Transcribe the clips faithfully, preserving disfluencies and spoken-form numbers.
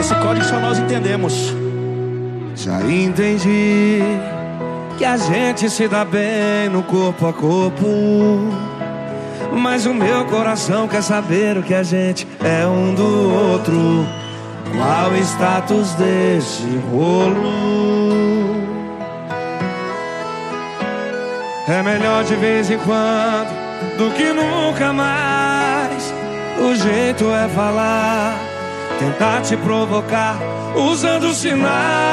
Esse código só nós entendemos. Já entendi que a gente se dá bem no corpo a corpo, mas o meu coração quer saber o que a gente é um do outro. Qual o status desse rolo? É melhor de vez em quando do que nunca mais. O jeito é falar, tentar te provocar usando sinais.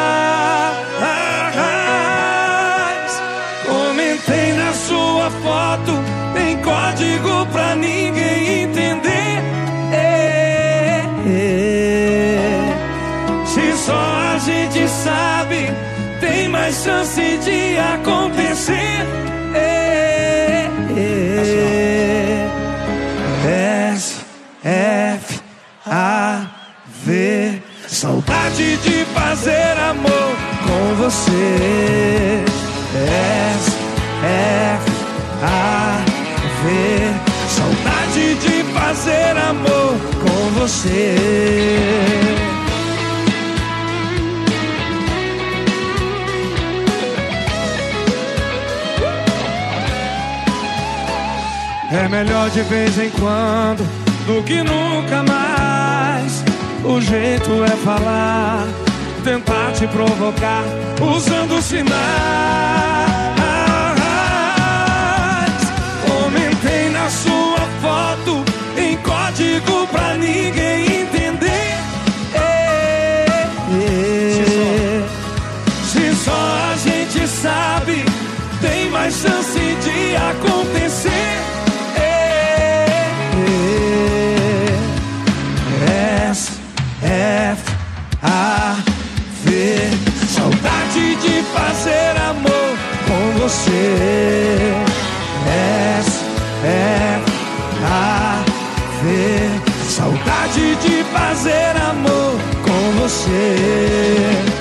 Comentei na sua foto em código pra ninguém entender. É, é. Se só a gente sabe, tem mais chance de acontecer. É, é. S, F, A, V. Saudade de fazer amor com você. S, F, A, V. Saudade de fazer amor com você. É melhor de vez em quando do que nunca mais. O jeito é falar, tentar te provocar usando sinais. Comentei na sua foto em código pra ninguém entender. É, é. Se só a gente sabe, tem mais chance de acontecer. F, A, V. Saudade de fazer amor com você. S, F, A, V. Saudade de fazer amor com você.